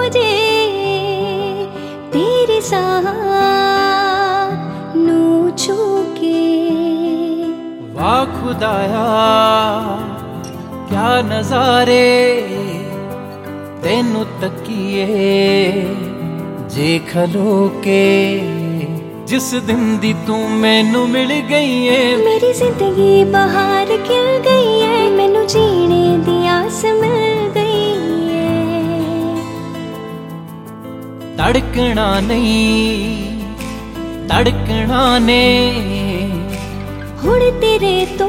जे तेरे साथ नू छू के। वाह खुदाया क्या नजारे तेनू तकिए जे खलो के। जिस दिन दी तू मैनू मिल गई है मेरी जिंदगी बहार खिल गई है, मैनू जीने दी आस मिल गई है। तड़कना नहीं तड़कना ने हुण तेरे तो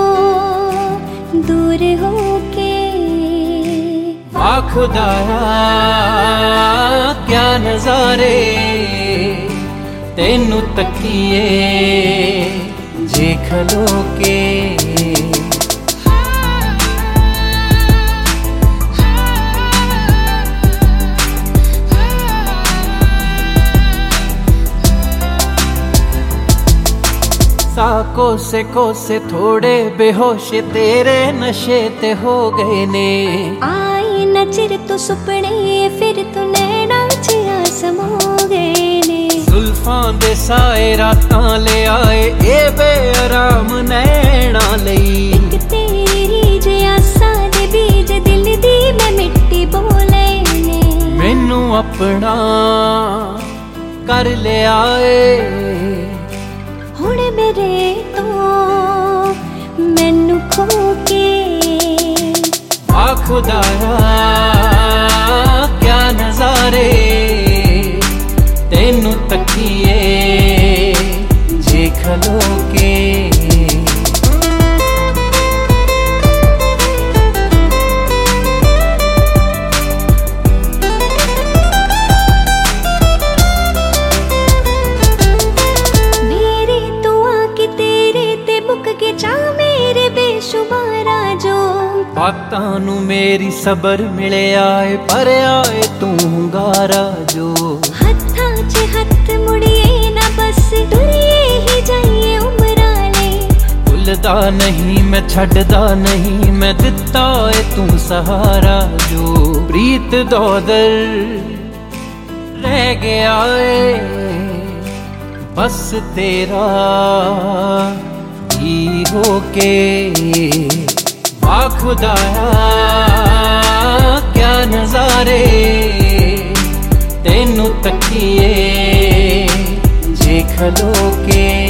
दूर होके। वाह खुदाया क्या नजारे तेनू तकिए जे खलो के। सा कोसे थोड़े बेहोश तेरे नशे ते हो गए ने। आई न चिर तो सुपने फिर तू नैना चिया समो गए ने। जुल्फां दे साए रातां ले आए ए बेआराम नैना लई। एक तेरी जे आसां दे बीज दिल दी मैं मिट्टी बोले ने। मैनू अपना कर ले आए हुण मेरे तो मैनू खो के। वाह खुदाया क्या नजारे तेनू तकिए जे खलो के। बातां नू मेरी सबर मिले आए पर आए तू गारा जो। हत्थां च हत्थ मुड़िए ना बस दुनिए ही जाइए उमराले। भुलदा नहीं मैं छड्डदा नहीं मैं दिता है तू सहारा जो। प्रीत दौदर रह गया है बस तेरा ही होके। वाह खुदाया क्या नजारे तेनू तकिए जे खलो के।